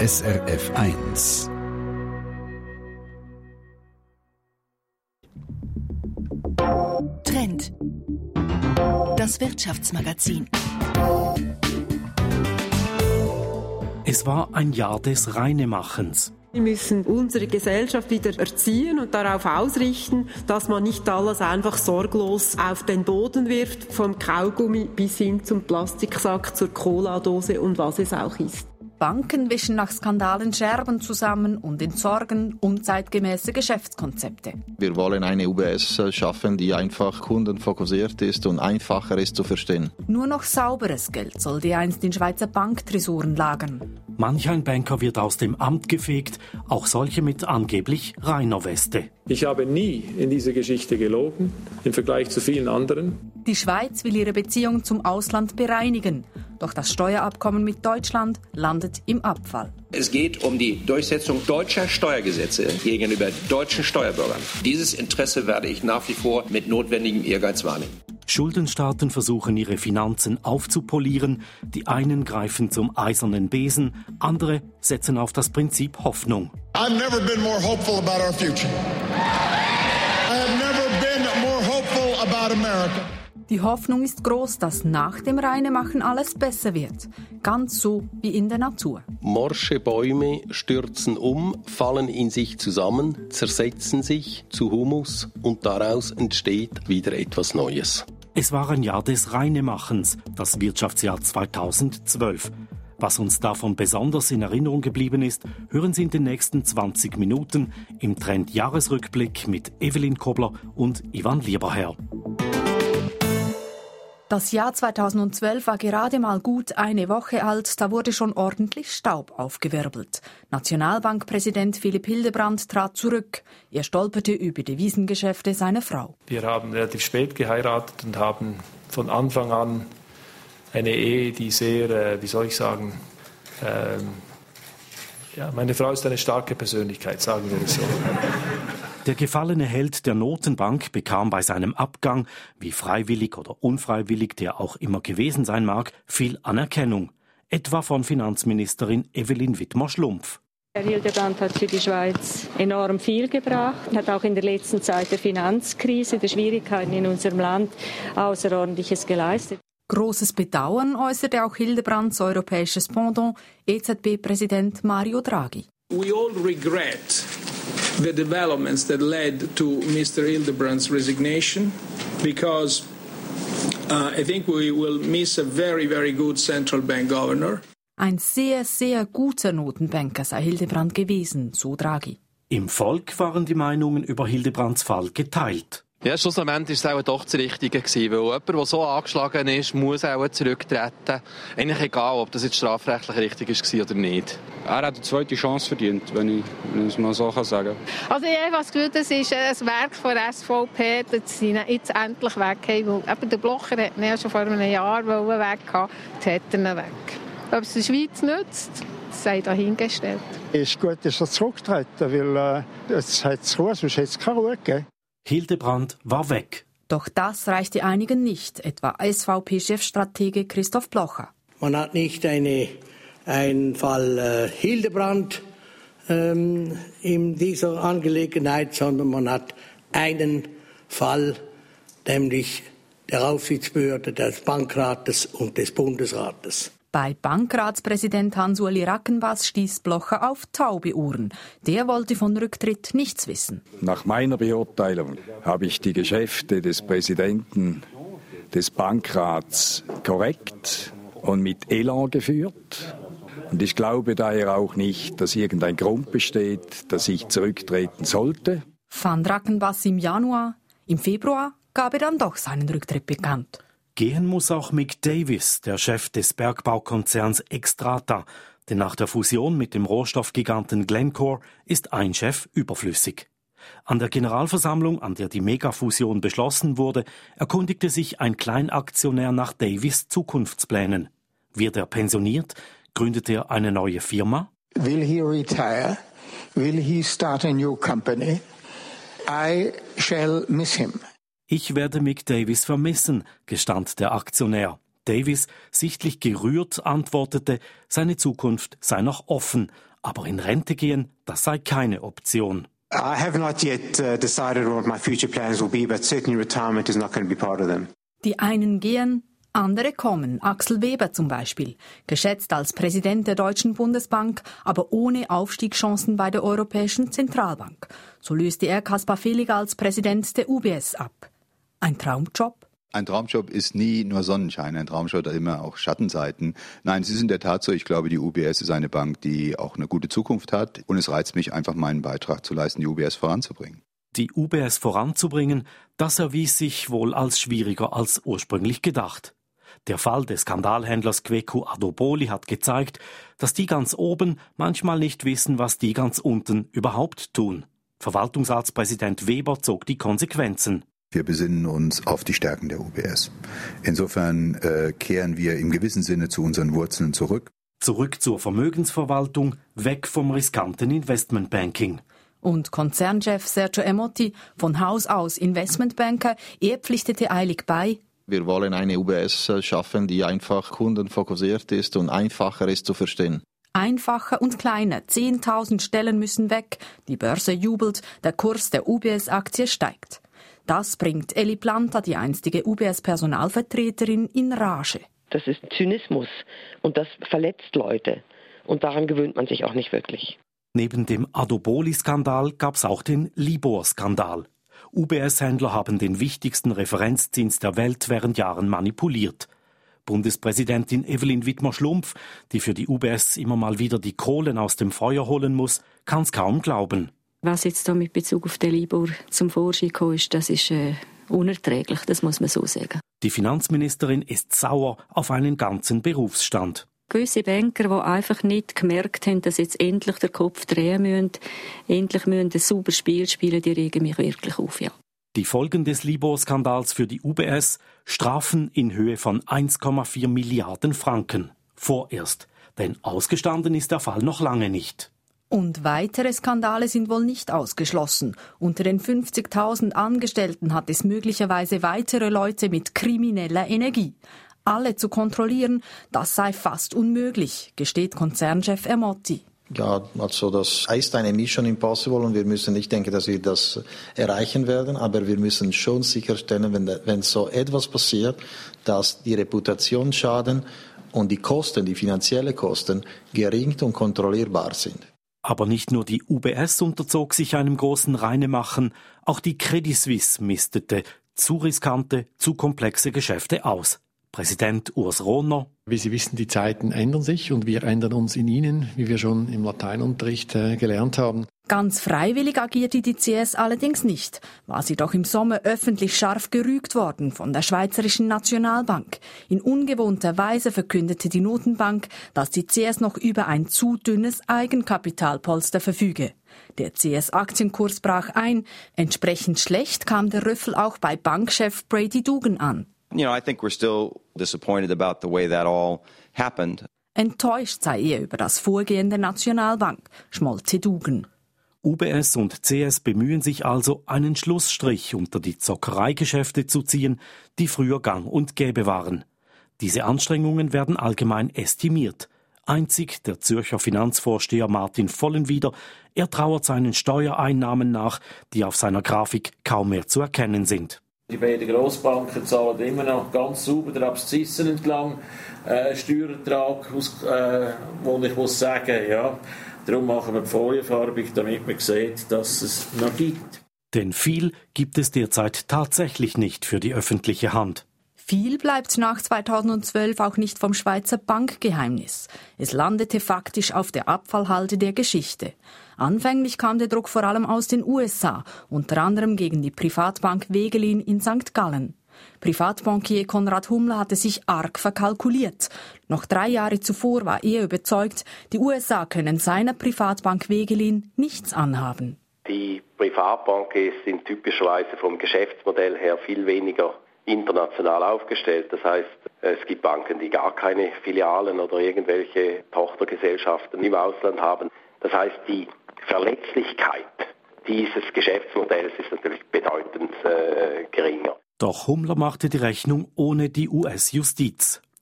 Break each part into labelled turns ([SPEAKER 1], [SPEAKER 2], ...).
[SPEAKER 1] SRF 1.
[SPEAKER 2] Trend. Das Wirtschaftsmagazin.
[SPEAKER 3] Es war ein Jahr des Reinemachens.
[SPEAKER 4] Wir müssen unsere Gesellschaft wieder erziehen und darauf ausrichten, dass man nicht alles einfach sorglos auf den Boden wirft, vom Kaugummi bis hin zum Plastiksack, zur Cola-Dose und was es auch ist.
[SPEAKER 5] Banken wischen nach Skandalen Scherben zusammen und entsorgen unzeitgemäße Geschäftskonzepte.
[SPEAKER 6] Wir wollen eine UBS schaffen, die einfach kundenfokussiert ist und einfacher ist zu verstehen.
[SPEAKER 5] Nur noch sauberes Geld sollte einst in Schweizer Banktresoren lagern.
[SPEAKER 3] Manch ein Banker wird aus dem Amt gefegt, auch solche mit angeblich reiner Weste.
[SPEAKER 7] Ich habe nie in dieser Geschichte gelogen, im Vergleich zu vielen anderen.
[SPEAKER 5] Die Schweiz will ihre Beziehung zum Ausland bereinigen. Doch das Steuerabkommen mit Deutschland landet im Abfall.
[SPEAKER 8] Es geht um die Durchsetzung deutscher Steuergesetze gegenüber deutschen Steuerbürgern. Dieses Interesse werde ich nach wie vor mit notwendigem Ehrgeiz wahrnehmen.
[SPEAKER 3] Schuldenstaaten versuchen, ihre Finanzen aufzupolieren. Die einen greifen zum eisernen Besen, andere setzen auf das Prinzip Hoffnung.
[SPEAKER 9] I've never been more hopeful about our future. I have never been more hopeful about America.
[SPEAKER 5] Die Hoffnung ist groß, dass nach dem Reinemachen alles besser wird. Ganz so wie in der Natur.
[SPEAKER 10] Morsche Bäume stürzen um, fallen in sich zusammen, zersetzen sich zu Humus und daraus entsteht wieder etwas Neues.
[SPEAKER 3] Es war ein Jahr des Reinemachens, das Wirtschaftsjahr 2012. Was uns davon besonders in Erinnerung geblieben ist, hören Sie in den nächsten 20 Minuten im Trend-Jahresrückblick mit Evelyn Kobler und Ivan Lieberherr.
[SPEAKER 5] Das Jahr 2012 war gerade mal gut eine Woche alt, da wurde schon ordentlich Staub aufgewirbelt. Nationalbankpräsident Philipp Hildebrand trat zurück. Er stolperte über Devisengeschäfte seiner Frau.
[SPEAKER 7] Wir haben relativ spät geheiratet und haben von Anfang an eine Ehe, die sehr, meine Frau ist eine starke Persönlichkeit, sagen wir es so.
[SPEAKER 3] Der gefallene Held der Notenbank bekam bei seinem Abgang, wie freiwillig oder unfreiwillig der auch immer gewesen sein mag, viel Anerkennung. Etwa von Finanzministerin Evelyn Widmer-Schlumpf.
[SPEAKER 11] Herr Hildebrand hat für die Schweiz enorm viel gebracht, hat auch in der letzten Zeit der Finanzkrise, der Schwierigkeiten in unserem Land Außerordentliches geleistet.
[SPEAKER 5] Großes Bedauern äußerte auch Hildebrands europäisches Pendant, EZB-Präsident Mario Draghi.
[SPEAKER 12] We all regret the developments that led to Mr. Hildebrand's resignation because I think we will miss a very, very good central bank governor.
[SPEAKER 5] Ein sehr, sehr guter Notenbanker sei Hildebrand gewesen, so Draghi.
[SPEAKER 3] Im Volk waren die Meinungen über Hildebrands Fall geteilt.
[SPEAKER 13] Ja, schlussendlich war es auch doch das Richtige gewesen, weil jemand, der so angeschlagen ist, muss auch zurücktreten. Eigentlich egal, ob das jetzt strafrechtlich richtig war oder nicht.
[SPEAKER 14] Er hat eine zweite Chance verdient, wenn ich es mal so sagen kann.
[SPEAKER 15] Also ich habe das Gefühl, das ist ein Werk der SVP, dass sie jetzt endlich weg haben. Weil der Blocher hat ihn ja schon vor einem Jahr weg haben. Jetzt hat er ihn weg. Ob es der Schweiz nützt, sei dahingestellt.
[SPEAKER 16] Es ist gut, dass er zurücktreten, weil es hat es Ruhe, sonst hätte es keine Ruhe gegeben.
[SPEAKER 3] Hildebrand war weg.
[SPEAKER 5] Doch das reichte einigen nicht, etwa SVP-Chefstratege Christoph Blocher.
[SPEAKER 17] Man hat nicht einen Fall Hildebrand in dieser Angelegenheit, sondern man hat einen Fall, nämlich der Aufsichtsbehörde des Bankrates und des Bundesrates.
[SPEAKER 5] Bei Bankratspräsident Hans-Uli Rackenbass stieß Blocher auf taube Ohren. Der wollte von Rücktritt nichts wissen.
[SPEAKER 18] Nach meiner Beurteilung habe ich die Geschäfte des Präsidenten des Bankrats korrekt und mit Elan geführt. Und ich glaube daher auch nicht, dass irgendein Grund besteht, dass ich zurücktreten sollte.
[SPEAKER 5] Fand Rackenbass im Januar. Im Februar gab er dann doch seinen Rücktritt bekannt.
[SPEAKER 3] Gehen muss auch Mick Davis, der Chef des Bergbaukonzerns Xstrata. Denn nach der Fusion mit dem Rohstoffgiganten Glencore ist ein Chef überflüssig. An der Generalversammlung, an der die Megafusion beschlossen wurde, erkundigte sich ein Kleinaktionär nach Davis' Zukunftsplänen. Wird er pensioniert? Gründet er eine neue Firma?
[SPEAKER 19] Will he retire? Will he start a new company? I shall miss him.
[SPEAKER 3] Ich werde Mick Davis vermissen, gestand der Aktionär. Davis, sichtlich gerührt, antwortete, seine Zukunft sei noch offen. Aber in Rente gehen, das sei keine Option.
[SPEAKER 20] I have not yet decided what my future plans will be, but certainly retirement is not going to be part of them.
[SPEAKER 5] Die einen gehen, andere kommen. Axel Weber zum Beispiel, geschätzt als Präsident der Deutschen Bundesbank, aber ohne Aufstiegschancen bei der Europäischen Zentralbank. So löste er Kaspar Villiger als Präsident der UBS ab. Ein Traumjob?
[SPEAKER 21] Ein Traumjob ist nie nur Sonnenschein, ein Traumjob hat immer auch Schattenseiten. Nein, es ist in der Tat so, ich glaube, die UBS ist eine Bank, die auch eine gute Zukunft hat und es reizt mich einfach, meinen Beitrag zu leisten, die UBS voranzubringen.
[SPEAKER 3] Die UBS voranzubringen, das erwies sich wohl als schwieriger als ursprünglich gedacht. Der Fall des Skandalhändlers Kweku Adoboli hat gezeigt, dass die ganz oben manchmal nicht wissen, was die ganz unten überhaupt tun. Verwaltungsratspräsident Weber zog die Konsequenzen.
[SPEAKER 21] Wir besinnen uns auf die Stärken der UBS. Insofern kehren wir im gewissen Sinne zu unseren Wurzeln zurück.
[SPEAKER 3] Zurück zur Vermögensverwaltung, weg vom riskanten Investmentbanking.
[SPEAKER 5] Und Konzernchef Sergio Ermotti, von Haus aus Investmentbanker, er pflichtete eilig bei:
[SPEAKER 6] Wir wollen eine UBS schaffen, die einfach kundenfokussiert ist und einfacher ist zu verstehen.
[SPEAKER 5] Einfacher und kleiner, 10.000 Stellen müssen weg, die Börse jubelt, der Kurs der UBS-Aktie steigt. Das bringt Eli Planta, die einstige UBS-Personalvertreterin, in Rage.
[SPEAKER 22] Das ist Zynismus und das verletzt Leute. Und daran gewöhnt man sich auch nicht wirklich.
[SPEAKER 3] Neben dem Adoboli-Skandal gab es auch den Libor-Skandal. UBS-Händler haben den wichtigsten Referenzzins der Welt während Jahren manipuliert. Bundespräsidentin Evelyn Wittmer-Schlumpf, die für die UBS immer mal wieder die Kohlen aus dem Feuer holen muss, kann es kaum glauben.
[SPEAKER 11] Was jetzt da mit Bezug auf den Libor zum Vorschein gekommen ist, das ist unerträglich, das muss man so sagen.
[SPEAKER 3] Die Finanzministerin ist sauer auf einen ganzen Berufsstand.
[SPEAKER 11] Gewisse Banker, die einfach nicht gemerkt haben, dass jetzt endlich der Kopf drehen müssen, endlich müssen ein sauberes Spiel spielen, die regen mich wirklich auf, ja.
[SPEAKER 3] Die Folgen des Libor-Skandals für die UBS: Strafen in Höhe von 1,4 Milliarden Franken. Vorerst. Denn ausgestanden ist der Fall noch lange nicht.
[SPEAKER 5] Und weitere Skandale sind wohl nicht ausgeschlossen. Unter den 50.000 Angestellten hat es möglicherweise weitere Leute mit krimineller Energie. Alle zu kontrollieren, das sei fast unmöglich, gesteht Konzernchef Ermotti.
[SPEAKER 23] Ja, also das ist eine Mission Impossible und wir müssen nicht denken, dass wir das erreichen werden, aber wir müssen schon sicherstellen, wenn so etwas passiert, dass die Reputationsschaden und die Kosten, die finanziellen Kosten, gering und kontrollierbar sind.
[SPEAKER 3] Aber nicht nur die UBS unterzog sich einem großen Reinemachen, auch die Credit Suisse mistete zu riskante, zu komplexe Geschäfte aus. Präsident Urs Rohner:
[SPEAKER 24] Wie Sie wissen, die Zeiten ändern sich und wir ändern uns in ihnen, wie wir schon im Lateinunterricht gelernt haben.
[SPEAKER 5] Ganz freiwillig agierte die CS allerdings nicht, war sie doch im Sommer öffentlich scharf gerügt worden von der Schweizerischen Nationalbank. In ungewohnter Weise verkündete die Notenbank, dass die CS noch über ein zu dünnes Eigenkapitalpolster verfüge. Der CS-Aktienkurs brach ein. Entsprechend schlecht kam der Rüffel auch bei Bankchef Brady Dugan an.
[SPEAKER 25] I think we're still disappointed about the way that all happened.
[SPEAKER 5] Enttäuscht sei er über das Vorgehen der Nationalbank, schmollte Dugan.
[SPEAKER 3] UBS und CS bemühen sich also, einen Schlussstrich unter die Zockereigeschäfte zu ziehen, die früher gang und gäbe waren. Diese Anstrengungen werden allgemein estimiert. Einzig der Zürcher Finanzvorsteher Martin Vollenwieder, er trauert seinen Steuereinnahmen nach, die auf seiner Grafik kaum mehr zu erkennen sind.
[SPEAKER 7] Die beiden Grossbanken zahlen immer noch ganz sauber der Abszissen entlang Steuerertrag, wo ich muss sagen, ja, darum machen wir die folienfarbig, damit man sieht, dass es noch gibt.
[SPEAKER 3] Denn viel gibt es derzeit tatsächlich nicht für die öffentliche Hand.
[SPEAKER 5] Viel bleibt nach 2012 auch nicht vom Schweizer Bankgeheimnis. Es landete faktisch auf der Abfallhalde der Geschichte. Anfänglich kam der Druck vor allem aus den USA, unter anderem gegen die Privatbank Wegelin in St. Gallen. Privatbankier Konrad Hummler hatte sich arg verkalkuliert. Noch 3 Jahre zuvor war er überzeugt, die USA können seiner Privatbank Wegelin nichts anhaben.
[SPEAKER 10] Die Privatbanken sind typischerweise vom Geschäftsmodell her viel weniger international aufgestellt. Das heißt, es gibt Banken, die gar keine Filialen oder irgendwelche Tochtergesellschaften im Ausland haben. Das heißt, die Verletzlichkeit dieses Geschäftsmodells ist natürlich bedeutend geringer.
[SPEAKER 3] Doch Hummler machte die Rechnung ohne die US-Justiz.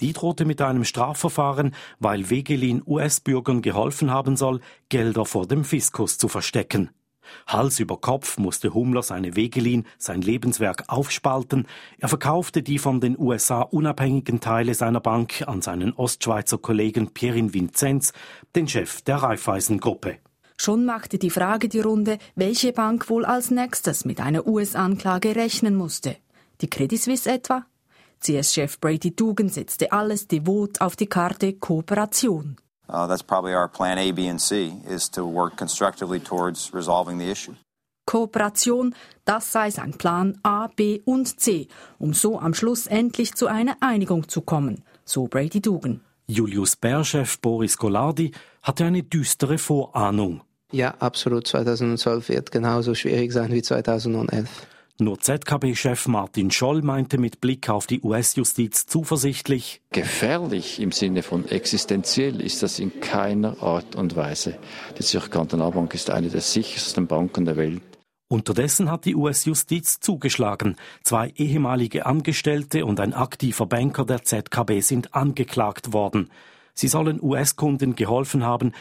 [SPEAKER 3] Die drohte mit einem Strafverfahren, weil Wegelin US-Bürgern geholfen haben soll, Gelder vor dem Fiskus zu verstecken. Hals über Kopf musste Hummler seine Wegelin, sein Lebenswerk, aufspalten. Er verkaufte die von den USA unabhängigen Teile seiner Bank an seinen Ostschweizer Kollegen Pierin Vinzenz, den Chef der Raiffeisen-Gruppe.
[SPEAKER 5] Schon machte die Frage die Runde, welche Bank wohl als nächstes mit einer US-Anklage rechnen musste. Die Credit Suisse etwa? CS-Chef Brady Dougan setzte alles devot auf die Karte Kooperation.
[SPEAKER 1] That's probably our plan A, B and C, is to work constructively towards resolving the issue.
[SPEAKER 5] Kooperation, das sei sein Plan A, B und C, um so am Schluss endlich zu einer Einigung zu kommen, so Brady Dougan.
[SPEAKER 3] Julius Baer-Chef Boris Golardi hatte eine düstere Vorahnung.
[SPEAKER 2] Ja, absolut. 2012 wird genauso schwierig sein wie 2011.
[SPEAKER 3] Nur ZKB-Chef Martin Scholl meinte mit Blick auf die US-Justiz zuversichtlich:
[SPEAKER 4] Gefährlich im Sinne von existenziell ist das in keiner Art und Weise. Die Zürcher Kantonalbank ist eine der sichersten Banken der Welt.
[SPEAKER 3] Unterdessen hat die US-Justiz zugeschlagen. 2 ehemalige Angestellte und ein aktiver Banker der ZKB sind angeklagt worden. Sie sollen US-Kunden geholfen haben,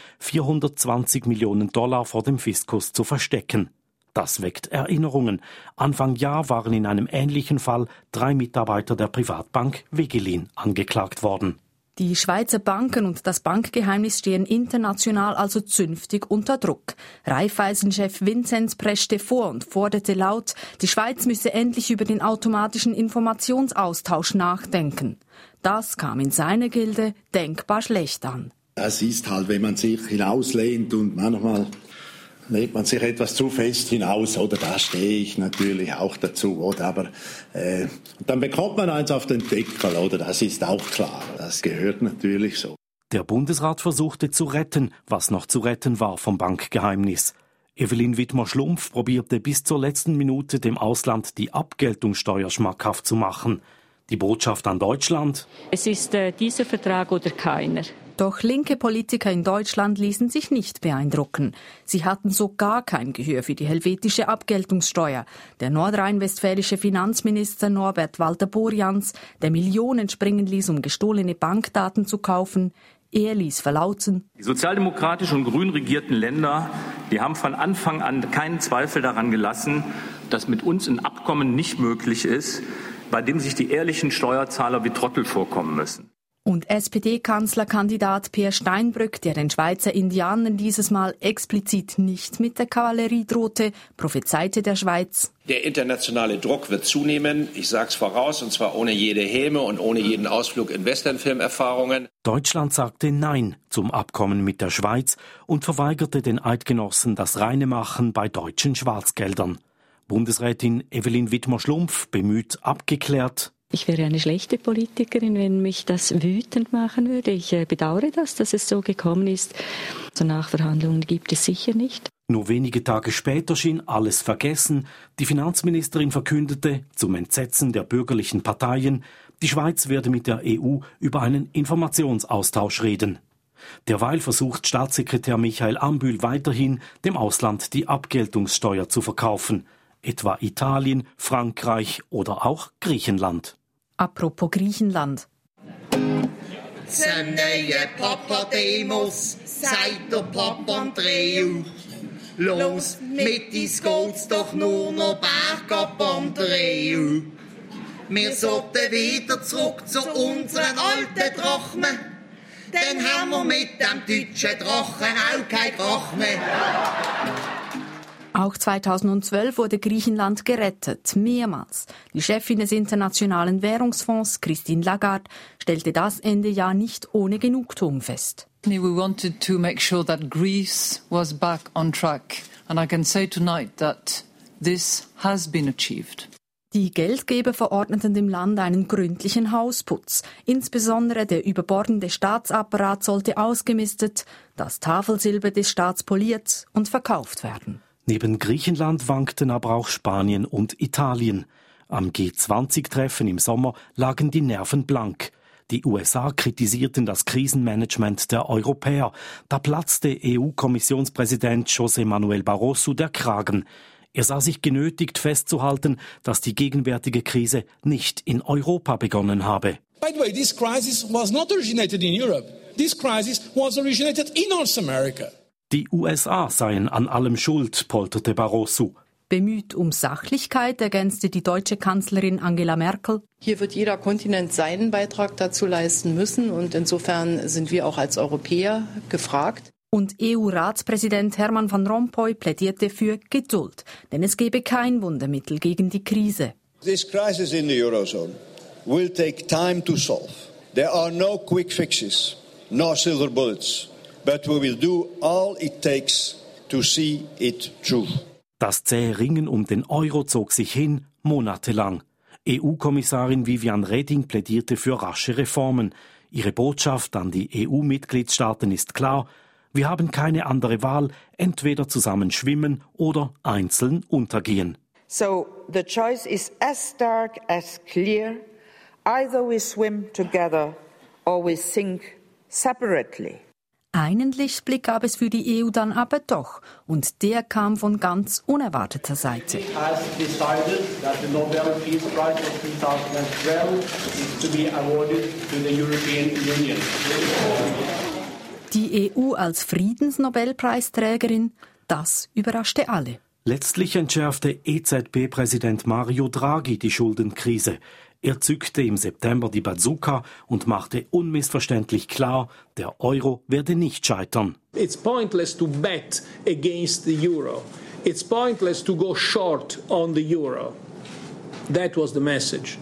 [SPEAKER 3] $420 Millionen vor dem Fiskus zu verstecken. Das weckt Erinnerungen. Anfang Jahr waren in einem ähnlichen Fall 3 Mitarbeiter der Privatbank Wegelin angeklagt worden.
[SPEAKER 5] Die Schweizer Banken und das Bankgeheimnis stehen international also zünftig unter Druck. Raiffeisen-Chef Vinzenz preschte vor und forderte laut, die Schweiz müsse endlich über den automatischen Informationsaustausch nachdenken. Das kam in seiner Gilde denkbar schlecht an.
[SPEAKER 8] Das ist halt, wenn man sich hinauslehnt und manchmal lehnt man sich etwas zu fest hinaus, oder da stehe ich natürlich auch dazu, oder? Aber dann bekommt man eins auf den Deckel, oder? Das ist auch klar, das gehört natürlich so.
[SPEAKER 3] Der Bundesrat versuchte zu retten, was noch zu retten war vom Bankgeheimnis. Evelyn Widmer-Schlumpf probierte bis zur letzten Minute dem Ausland die Abgeltungssteuer schmackhaft zu machen. Die Botschaft an Deutschland:
[SPEAKER 11] Es ist dieser Vertrag oder keiner.
[SPEAKER 5] Doch linke Politiker in Deutschland ließen sich nicht beeindrucken. Sie hatten so gar kein Gehör für die helvetische Abgeltungssteuer. Der nordrhein-westfälische Finanzminister Norbert Walter-Borjans, der Millionen springen ließ, um gestohlene Bankdaten zu kaufen, er ließ verlauten:
[SPEAKER 9] Die sozialdemokratisch und grün regierten Länder, die haben von Anfang an keinen Zweifel daran gelassen, dass mit uns ein Abkommen nicht möglich ist, bei dem sich die ehrlichen Steuerzahler wie Trottel vorkommen müssen.
[SPEAKER 5] Und SPD-Kanzlerkandidat Peer Steinbrück, der den Schweizer Indianern dieses Mal explizit nicht mit der Kavallerie drohte, prophezeite der Schweiz:
[SPEAKER 26] Der internationale Druck wird zunehmen, ich sag's voraus, und zwar ohne jede Häme und ohne jeden Ausflug in Westernfilmerfahrungen.
[SPEAKER 3] Deutschland sagte Nein zum Abkommen mit der Schweiz und verweigerte den Eidgenossen das reine Machen bei deutschen Schwarzgeldern. Bundesrätin Evelyn Widmer-Schlumpf bemüht abgeklärt:
[SPEAKER 11] Ich wäre eine schlechte Politikerin, wenn mich das wütend machen würde. Ich bedauere das, dass es so gekommen ist. So Nachverhandlungen gibt es sicher nicht.
[SPEAKER 3] Nur wenige Tage später schien alles vergessen. Die Finanzministerin verkündete, zum Entsetzen der bürgerlichen Parteien, die Schweiz werde mit der EU über einen Informationsaustausch reden. Derweil versucht Staatssekretär Michael Ambühl weiterhin, dem Ausland die Abgeltungssteuer zu verkaufen. Etwa Italien, Frankreich oder auch Griechenland.
[SPEAKER 5] Apropos Griechenland.
[SPEAKER 27] Zum neuen Papademos, sagt der Papandreou. Los, mit uns geht's doch nur noch bergab, Andreou. Wir sollten wieder zurück zu unseren alten Drachmen. Dann haben wir mit dem deutschen Drachen auch kein Krach mehr.
[SPEAKER 5] Auch 2012 wurde Griechenland gerettet, mehrmals. Die Chefin des Internationalen Währungsfonds, Christine Lagarde, stellte das Ende Jahr nicht ohne Genugtuung fest.
[SPEAKER 28] We wanted to make sure that Greece was back on track. And I can say tonight that this has been achieved.
[SPEAKER 5] Die Geldgeber verordneten dem Land einen gründlichen Hausputz. Insbesondere der überbordende Staatsapparat sollte ausgemistet, das Tafelsilber des Staats poliert und verkauft werden.
[SPEAKER 3] Neben Griechenland wankten aber auch Spanien und Italien. Am G20-Treffen im Sommer lagen die Nerven blank. Die USA kritisierten das Krisenmanagement der Europäer. Da platzte EU-Kommissionspräsident José Manuel Barroso der Kragen. Er sah sich genötigt festzuhalten, dass die gegenwärtige Krise nicht in Europa begonnen habe.
[SPEAKER 12] By the way, this crisis was not originated in Europe. This crisis was originated in North America.
[SPEAKER 3] Die USA seien an allem schuld, polterte Barroso.
[SPEAKER 5] Bemüht um Sachlichkeit ergänzte die deutsche Kanzlerin Angela Merkel.
[SPEAKER 13] Hier wird jeder Kontinent seinen Beitrag dazu leisten müssen und insofern sind wir auch als Europäer gefragt.
[SPEAKER 5] Und EU-Ratspräsident Herman Van Rompuy plädierte für Geduld, denn es gebe kein Wundermittel gegen die Krise.
[SPEAKER 14] This crisis in the Eurozone will take time to solve. There are no quick fixes, no silver bullets, but we will do all it takes to see it through.
[SPEAKER 3] Das zähe Ringen um den Euro zog sich hin, monatelang. EU-Kommissarin Viviane Reding plädierte für rasche Reformen. Ihre Botschaft an die EU-Mitgliedstaaten ist klar: Wir haben keine andere Wahl, entweder zusammen schwimmen oder einzeln untergehen.
[SPEAKER 15] So the choice is as stark as clear. Either we swim together or we sink separately.
[SPEAKER 5] Einen Lichtblick gab es für die EU dann aber doch, und der kam von ganz unerwarteter Seite. Die EU als Friedensnobelpreisträgerin, das überraschte alle.
[SPEAKER 3] Letztlich entschärfte EZB-Präsident Mario Draghi die Schuldenkrise. Er zückte im September die Bazooka und machte unmissverständlich klar, der Euro werde nicht scheitern.
[SPEAKER 12] It's pointless to bet against the euro. It's pointless to go short on the euro. That was the message.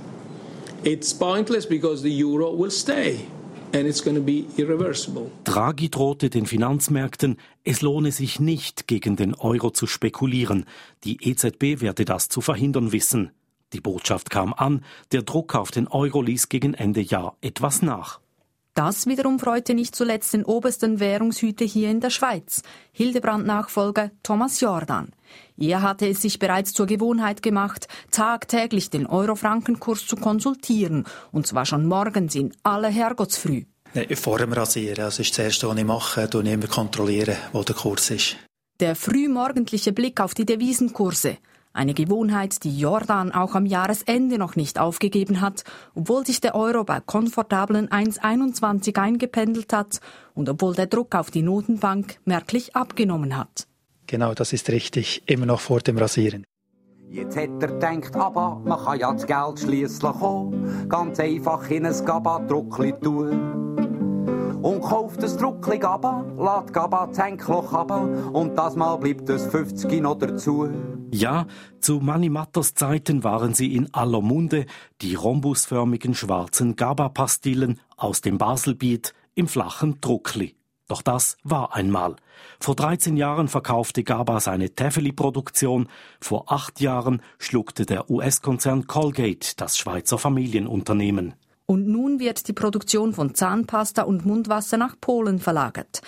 [SPEAKER 12] It's pointless because the euro will stay. And it's going to be irreversible.
[SPEAKER 3] Draghi drohte den Finanzmärkten, es lohne sich nicht, gegen den Euro zu spekulieren. Die EZB werde das zu verhindern wissen. Die Botschaft kam an, der Druck auf den Euro ließ gegen Ende Jahr etwas nach.
[SPEAKER 5] Das wiederum freute nicht zuletzt den obersten Währungshüter hier in der Schweiz, Hildebrand-Nachfolger Thomas Jordan. Er hatte es sich bereits zur Gewohnheit gemacht, tagtäglich den Euro-Franken-Kurs zu konsultieren, und zwar schon morgens in aller Herrgottsfrüh.
[SPEAKER 16] Vor dem Rasieren, das ist das Erste, was ich mache, immer kontrollieren, wo der Kurs ist.
[SPEAKER 5] Der frühmorgendliche Blick auf die Devisenkurse. Eine Gewohnheit, die Jordan auch am Jahresende noch nicht aufgegeben hat, obwohl sich der Euro bei komfortablen 1,21 eingependelt hat und obwohl der Druck auf die Notenbank merklich abgenommen hat.
[SPEAKER 16] Genau, das ist richtig, immer noch vor dem Rasieren.
[SPEAKER 17] Jetzt hat er gedacht, aber man kann ja das Geld schliesslich auch ganz einfach in ein Gaba-Druckli tun. Und kauft das Druckli Gaba, lässt Gaba das Henkloch runter und das Mal bleibt es 50 noch dazu.
[SPEAKER 3] Ja, zu Manni Matters Zeiten waren sie in aller Munde, die rhombusförmigen schwarzen Gaba-Pastillen aus dem Baselbiet im flachen Druckli. Doch das war einmal. Vor 13 Jahren verkaufte Gaba seine Taffeli-Produktion. Vor 8 Jahren schluckte der US-Konzern Colgate das Schweizer Familienunternehmen.
[SPEAKER 5] Und nun wird die Produktion von Zahnpasta und Mundwasser nach Polen verlagert.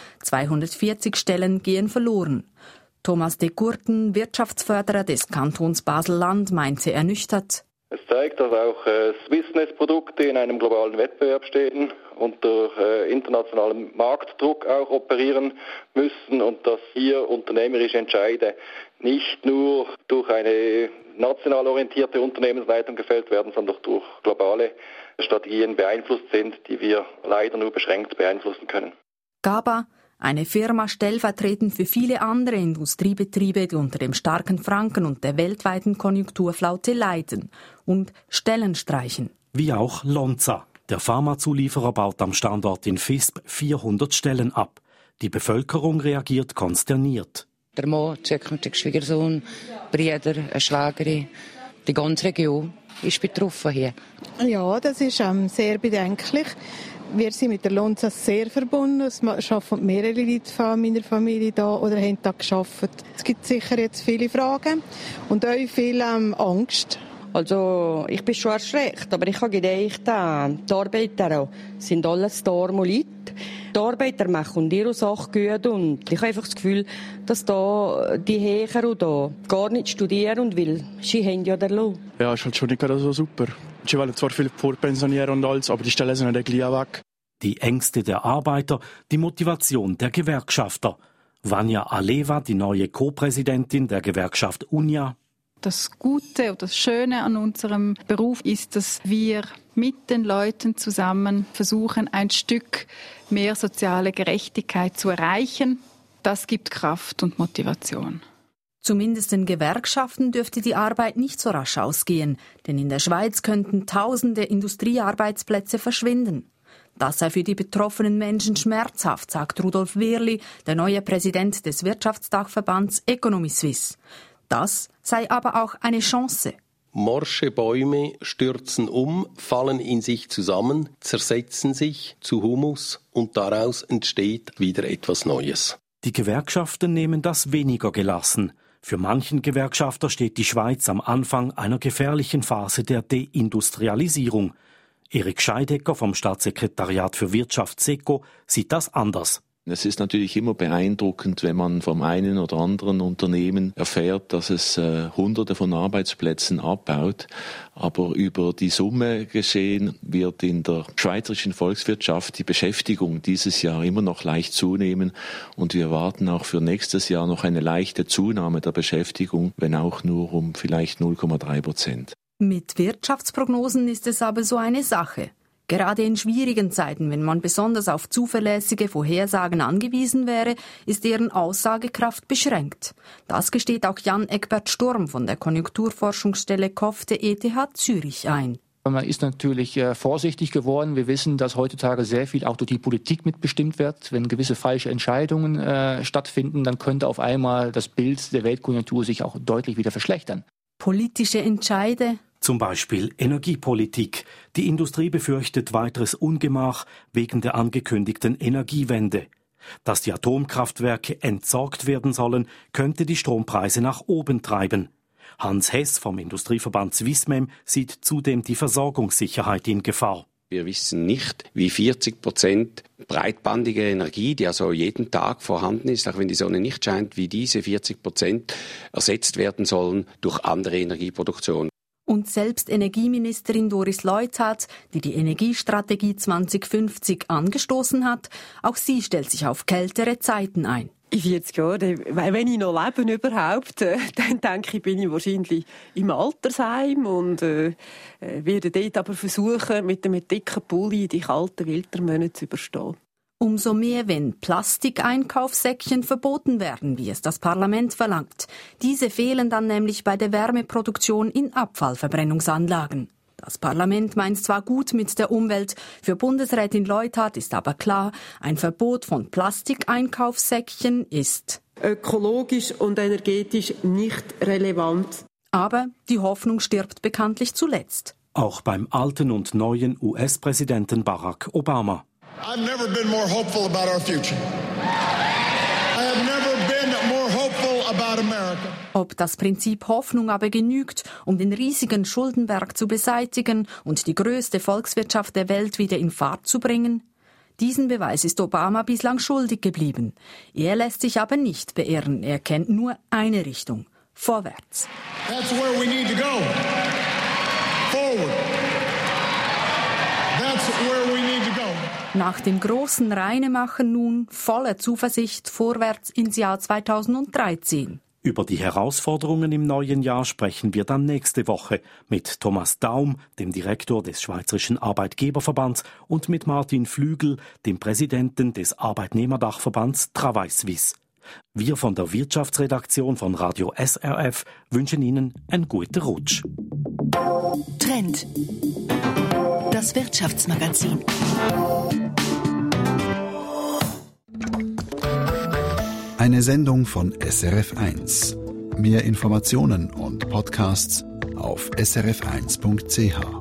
[SPEAKER 5] 240 Stellen gehen verloren. Thomas de Gurten, Wirtschaftsförderer des Kantons Basel-Land, meinte ernüchtert:
[SPEAKER 18] Es zeigt, dass auch Swissness-Produkte in einem globalen Wettbewerb stehen und durch internationalen Marktdruck auch operieren müssen und dass hier unternehmerische Entscheide nicht nur durch eine national orientierte Unternehmensleitung gefällt werden, sondern durch globale Strategien beeinflusst sind, die wir leider nur beschränkt beeinflussen können.
[SPEAKER 5] Gaba, eine Firma stellvertretend für viele andere Industriebetriebe, die unter dem starken Franken und der weltweiten Konjunkturflaute leiden und Stellen streichen.
[SPEAKER 3] Wie auch Lonza. Der Pharmazulieferer baut am Standort in Visp 400 Stellen ab. Die Bevölkerung reagiert konsterniert.
[SPEAKER 22] Der Mann, zukünftiger Schwiegersohn, Brüder, eine Schwägerin, die ganze Region ist betroffen hier.
[SPEAKER 19] Ja, das ist sehr bedenklich. Wir sind mit der Lonza sehr verbunden. Es arbeiten mehrere Leute von meiner Familie da oder haben da gearbeitet. Es gibt sicher jetzt viele Fragen und auch viel Angst.
[SPEAKER 22] Also, ich bin schon erschreckt, aber ich habe gedacht, die Arbeiter sind alles da arme Leute. Die Arbeiter machen ihre Sache gut und ich habe einfach das Gefühl, dass da die Hecher da gar nicht studieren, weil sie haben ja den Lohn.
[SPEAKER 29] Ja, ist halt schon nicht gerade so super. Sie wollen zwar viele vorpensionieren und alles, aber die Stellen sind nicht gleich weg.
[SPEAKER 3] Die Ängste der Arbeiter, die Motivation der Gewerkschafter. Vanja Aleva, die neue Co-Präsidentin der Gewerkschaft UNIA.
[SPEAKER 1] Das Gute oder das Schöne an unserem Beruf ist, dass wir mit den Leuten zusammen versuchen, ein Stück mehr soziale Gerechtigkeit zu erreichen. Das gibt Kraft und Motivation.
[SPEAKER 5] Zumindest den Gewerkschaften dürfte die Arbeit nicht so rasch ausgehen, denn in der Schweiz könnten Tausende Industriearbeitsplätze verschwinden. Das sei für die betroffenen Menschen schmerzhaft, sagt Rudolf Wehrli, der neue Präsident des Wirtschaftsdachverbands Economy Suisse. Das sei aber auch eine Chance.
[SPEAKER 6] Morsche Bäume stürzen um, fallen in sich zusammen, zersetzen sich zu Humus und daraus entsteht wieder etwas Neues.
[SPEAKER 3] Die Gewerkschaften nehmen das weniger gelassen. Für manchen Gewerkschafter steht die Schweiz am Anfang einer gefährlichen Phase der Deindustrialisierung. Erik Scheidecker vom Staatssekretariat für Wirtschaft SECO sieht das anders.
[SPEAKER 7] Es ist natürlich immer beeindruckend, wenn man vom einen oder anderen Unternehmen erfährt, dass es Hunderte von Arbeitsplätzen abbaut. Aber über die Summe gesehen wird in der schweizerischen Volkswirtschaft die Beschäftigung dieses Jahr immer noch leicht zunehmen. Und wir erwarten auch für nächstes Jahr noch eine leichte Zunahme der Beschäftigung, wenn auch nur um vielleicht 0,3%.
[SPEAKER 5] Mit Wirtschaftsprognosen ist es aber so eine Sache. Gerade in schwierigen Zeiten, wenn man besonders auf zuverlässige Vorhersagen angewiesen wäre, ist deren Aussagekraft beschränkt. Das gesteht auch Jan Egbert Sturm von der Konjunkturforschungsstelle KOF der ETH Zürich ein.
[SPEAKER 10] Man ist natürlich vorsichtig geworden. Wir wissen, dass heutzutage sehr viel auch durch die Politik mitbestimmt wird. Wenn gewisse falsche Entscheidungen stattfinden, dann könnte auf einmal das Bild der Weltkonjunktur sich auch deutlich wieder verschlechtern.
[SPEAKER 5] Politische Entscheide.
[SPEAKER 3] Zum Beispiel Energiepolitik. Die Industrie befürchtet weiteres Ungemach wegen der angekündigten Energiewende. Dass die Atomkraftwerke entsorgt werden sollen, könnte die Strompreise nach oben treiben. Hans Hess vom Industrieverband Swissmem sieht zudem die Versorgungssicherheit in Gefahr.
[SPEAKER 20] Wir wissen nicht, wie 40% breitbandige Energie, die also jeden Tag vorhanden ist, auch wenn die Sonne nicht scheint, wie diese 40% ersetzt werden sollen durch andere Energieproduktion.
[SPEAKER 5] Und selbst Energieministerin Doris Leuthard, die die Energiestrategie 2050 angestoßen hat, auch sie stellt sich auf kältere Zeiten ein.
[SPEAKER 21] In 40 Jahren, wenn ich noch lebe überhaupt, dann denke ich, bin ich wahrscheinlich im Altersheim und werde dort aber versuchen, mit einem dicken Pulli die kalten Wintermonate zu überstehen.
[SPEAKER 5] Umso mehr, wenn Plastikeinkaufssäckchen verboten werden, wie es das Parlament verlangt. Diese fehlen dann nämlich bei der Wärmeproduktion in Abfallverbrennungsanlagen. Das Parlament meint zwar gut mit der Umwelt, für Bundesrätin Leuthard ist aber klar, ein Verbot von Plastikeinkaufssäckchen ist
[SPEAKER 21] ökologisch und energetisch nicht relevant.
[SPEAKER 5] Aber die Hoffnung stirbt bekanntlich zuletzt.
[SPEAKER 3] Auch beim alten und neuen US-Präsidenten Barack Obama.
[SPEAKER 23] I've never been more hopeful about our future. I have never been more hopeful about America.
[SPEAKER 5] Ob das Prinzip Hoffnung aber genügt, um den riesigen Schuldenberg zu beseitigen und die größte Volkswirtschaft der Welt wieder in Fahrt zu bringen? Diesen Beweis ist Obama bislang schuldig geblieben. Er lässt sich aber nicht beirren. Er kennt nur eine Richtung: vorwärts.
[SPEAKER 23] That's where we need to go. Forward. That's where we need to go.
[SPEAKER 5] Nach dem großen Reinemachen nun voller Zuversicht vorwärts ins Jahr 2013.
[SPEAKER 3] Über die Herausforderungen im neuen Jahr sprechen wir dann nächste Woche mit Thomas Daum, dem Direktor des Schweizerischen Arbeitgeberverbands, und mit Martin Flügel, dem Präsidenten des Arbeitnehmerdachverbands Travail Suisse. Wir von der Wirtschaftsredaktion von Radio SRF wünschen Ihnen einen guten Rutsch.
[SPEAKER 24] Trend. Das Wirtschaftsmagazin.
[SPEAKER 25] Eine Sendung von SRF1. Mehr Informationen und Podcasts auf srf1.ch.